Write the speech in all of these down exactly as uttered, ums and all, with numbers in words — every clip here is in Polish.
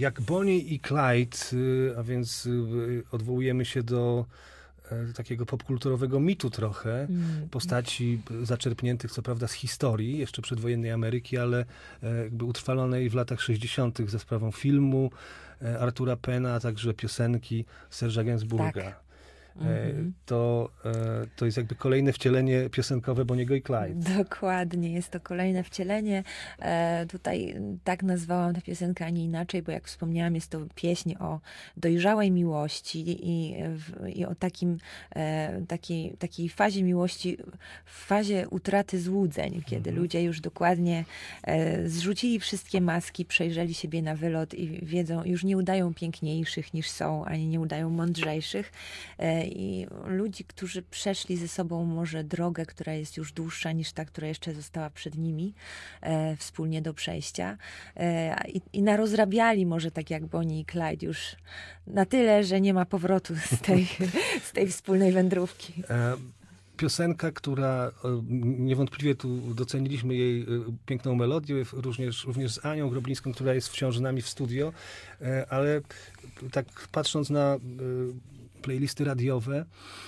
Jak Bonnie i Clyde, a więc odwołujemy się do takiego popkulturowego mitu trochę, mm. postaci zaczerpniętych co prawda z historii, jeszcze przedwojennej Ameryki, ale jakby utrwalonej w latach sześćdziesiątych za sprawą filmu Artura Penna, a także piosenki Serge'a Gainsbourga. Tak. Mm-hmm. To, to jest jakby kolejne wcielenie piosenkowe Bonniego i Clyde. Dokładnie, jest to kolejne wcielenie. E, tutaj tak nazwałam tę piosenkę, a nie inaczej, bo jak wspomniałam, jest to pieśń o dojrzałej miłości i, w, i o takim, e, takiej, takiej fazie miłości, w fazie utraty złudzeń, kiedy mm-hmm. ludzie już dokładnie e, zrzucili wszystkie maski, przejrzeli siebie na wylot i wiedzą, już nie udają piękniejszych niż są, ani nie udają mądrzejszych. E, I ludzi, którzy przeszli ze sobą może drogę, która jest już dłuższa niż ta, która jeszcze została przed nimi, e, wspólnie do przejścia. E, i, I narozrabiali może tak jak Bonnie i Clyde już na tyle, że nie ma powrotu z tej, z tej wspólnej wędrówki. E, piosenka, która niewątpliwie tu doceniliśmy jej piękną melodię, również, również z Anią Groblińską, która jest wciąż z nami w studio, e, ale tak patrząc na playlisty radiowe,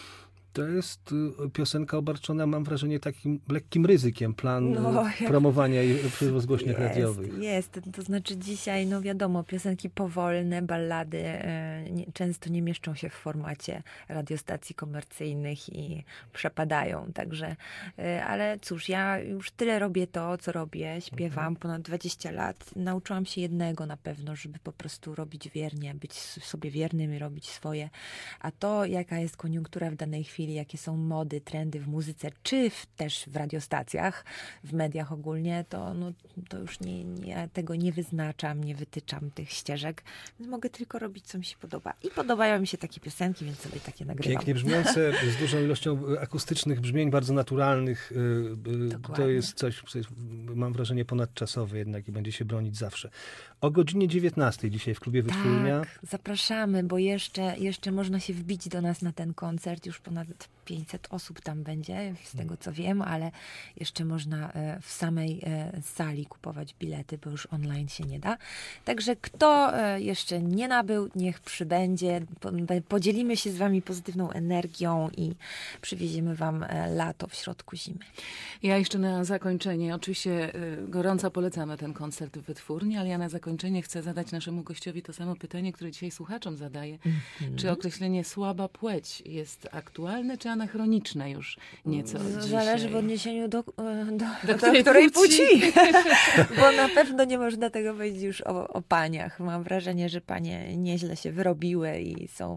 to jest piosenka obarczona, mam wrażenie, takim lekkim ryzykiem plan no, promowania jej w rozgłośniach jest, radiowych. Jest, to znaczy dzisiaj, no wiadomo, piosenki powolne, ballady e, nie, często nie mieszczą się w formacie radiostacji komercyjnych i przepadają, także, e, ale cóż, ja już tyle robię to, co robię, śpiewam mhm. ponad dwadzieścia lat. Nauczyłam się jednego na pewno, żeby po prostu robić wiernie, być sobie wiernym i robić swoje, a to, jaka jest koniunktura w danej chwili, jakie są mody, trendy w muzyce, czy w, też w radiostacjach, w mediach ogólnie, to, no, to już nie, nie, tego nie wyznaczam, nie wytyczam tych ścieżek. Mogę tylko robić, co mi się podoba. I podobają mi się takie piosenki, więc sobie takie nagrywam. Pięknie brzmiące, z dużą ilością akustycznych brzmień, bardzo naturalnych. Dokładnie. To jest coś, co jest, mam wrażenie, ponadczasowe jednak i będzie się bronić zawsze. O godzinie dziewiętnastej dzisiaj w Klubie Wytwórnia. Tak, zapraszamy, bo jeszcze, jeszcze można się wbić do nas na ten koncert. Już ponad pięćset osób tam będzie, z tego co wiem, ale jeszcze można w samej sali kupować bilety, bo już online się nie da. Także kto jeszcze nie nabył, niech przybędzie. Podzielimy się z wami pozytywną energią i przywieziemy wam lato w środku zimy. Ja jeszcze na zakończenie, oczywiście gorąco polecamy ten koncert w Wytwórni, ale ja na zakończenie chcę zadać naszemu gościowi to samo pytanie, które dzisiaj słuchaczom zadaję. Mm-hmm. Czy określenie słaba płeć jest aktualne, czy anachroniczne już nieco dzisiaj? Zależy w odniesieniu do, do, do, do której, której płci. płci. Bo na pewno nie można tego powiedzieć już o, o paniach. Mam wrażenie, że panie nieźle się wyrobiły i są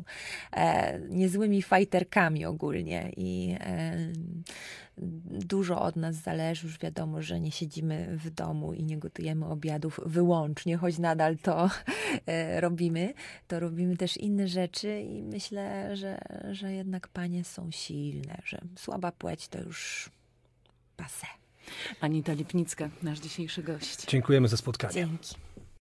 e, niezłymi fajterkami ogólnie. I e, dużo od nas zależy. Już wiadomo, że nie siedzimy w domu i nie gotujemy obiadów wyłącznie, choć nadal to e, robimy. To robimy też inne rzeczy i myślę, że, że jednak panie są silne, że słaba płeć to już passé. Anita Lipnicka, nasz dzisiejszy gość. Dziękujemy za spotkanie. Dzięki.